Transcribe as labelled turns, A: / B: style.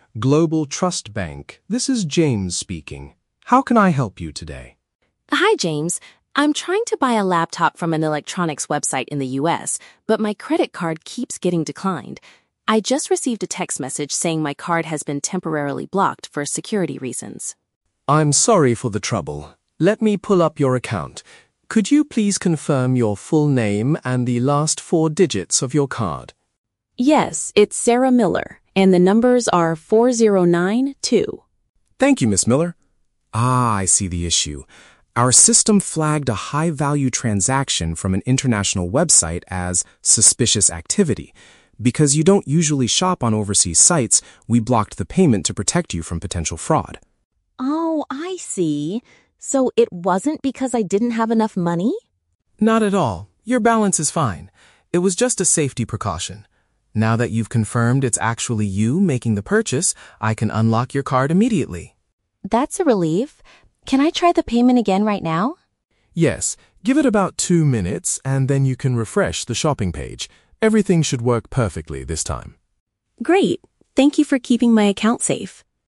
A: Global Trust Bank. This is James speaking. How can I help you today?
B: Hi, James. I'm trying to buy a laptop from an electronics website in the US, but my credit card keeps getting declined. I just received a text message saying my card has been temporarily blocked for security reasons.
A: I'm sorry for the trouble. Let me pull up your account. Could you please confirm your full name and the last 4 digits of your card?
B: Yes, it's Sarah Miller, and the numbers are 4092.
A: Thank you, Miss Miller. I see the issue. Our system flagged a high-value transaction from an international website as suspicious activity. Because you don't usually shop on overseas sites, we blocked the payment to protect you from potential fraud.
B: Oh, I see. So it wasn't because I didn't have enough money?
A: Not at all. Your balance is fine. It was just a safety precaution. Now that you've confirmed it's actually you making the purchase, I can unlock your card immediately.
B: That's a relief. Can I try the payment again right now?
A: Yes, give it about 2 minutes and then you can refresh the shopping page. Everything should work perfectly this time.
B: Great. Thank you for keeping my account safe.